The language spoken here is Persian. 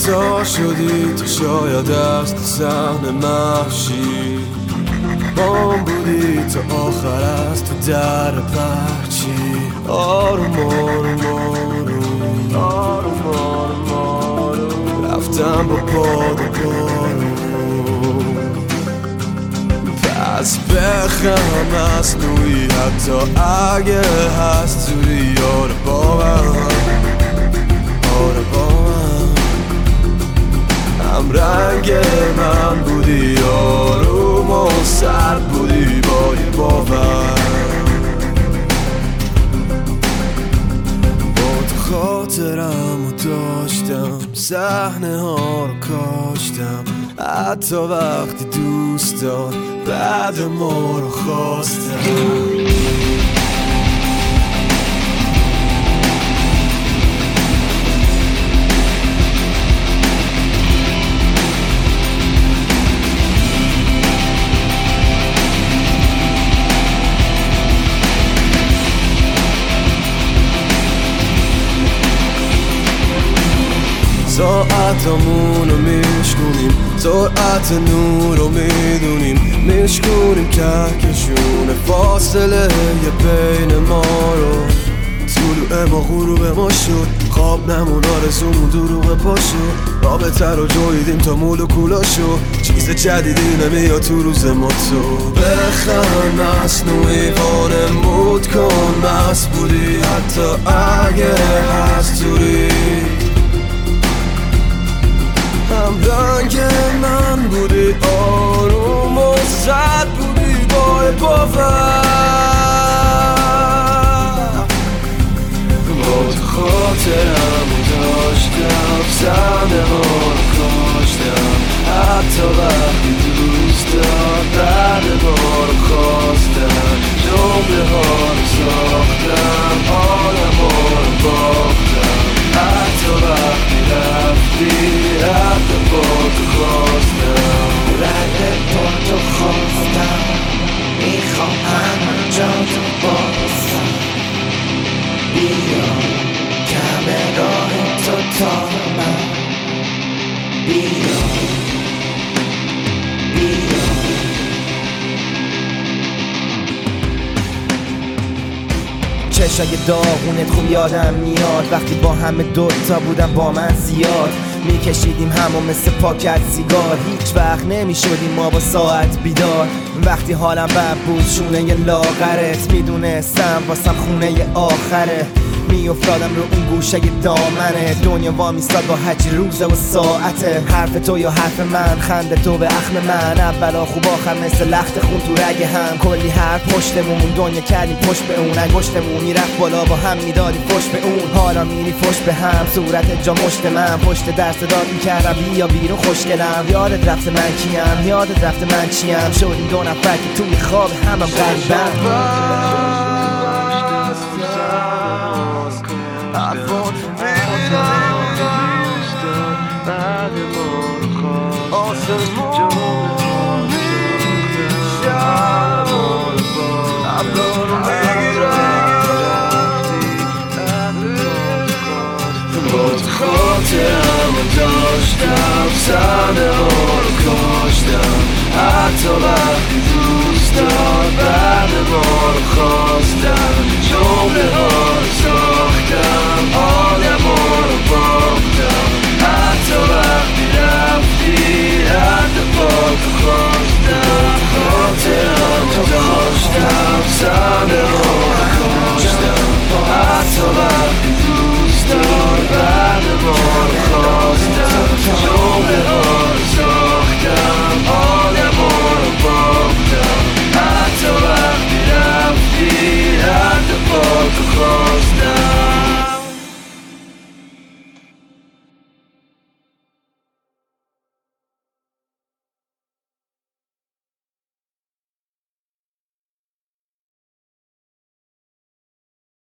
تا شدی تو شاید از صحنه محشی بام بودی تا آخر از تو در پرچی آروم آروم آروم آروم آروم آروم رفتم با باد و بارون پس بخم مصنوعی حتی اگه هست توی یار با من آره با من هم رنگ من بودی آروم و سرد بودی با یه باور با تو خاطرم و داشتم صحنه ها رو کاشتم حتی وقتی دوست دار بعد ما رو خواستم ساعتمون رو میشکنیم سرعت نور رو میدونیم میشکنیم کهکشون فاصله یه بین ما رو طلوع ما غروب ما شد خواب نمون آرزومون دروغ پا شد رابطه رو جویدیم تا مولکولا شد چیز جدیدی نمیاد تو روز ما تو بخند مصنوعی وانمود کن مست بودی حتی اگه هست توری هم رنگ من بودی آروم و سرد بودی با باور با تو خاطرم داشتم صحنه ها رو کاشتم حتی وقتی دوست دار بعد ما رو خواستم جمله ها رو ساختم آدم ها رو باختم حتی وقتی رفتی رفتم با تو خواستم رنگ با تو خواستم میخوام همه جا تو بازم بیا کم راه تو تا من بیا بیا چشای داغونت خوب یادم میاد وقتی با همه دوتا بودم با من زیاد میکشیدیم همو مثل پاکت سیگار هیچ وقت نمیشدیم ما با ساعت بیدار وقتی حالم بد بود شونه ی لاغرت میدونستم واسم خونه ی آخره میافتادم رو اون گوشه ی دامنه دنیا وامیستاد با هرچی روزه و ساعته حرف تو یا حرف من خنده تو به اخم من اولا خوب آخر مثل لخت خون تو رگ هم کلی حرف پشتمون دنیا کردیم پشت به اون انگشتمون میرفت بالا با هم میدادی پشت به اون حالا میری پشت به هم صورت جا مشت من پشت درس داد میکردم بیا بیرون خوشگلم یادت رفته من کیم یادت رفته من چیم شدیم دو نفر که توی خواب همم غریبم خاطرم داشتم صحنه ها رو کاشتم حتی وقتی دوست دارم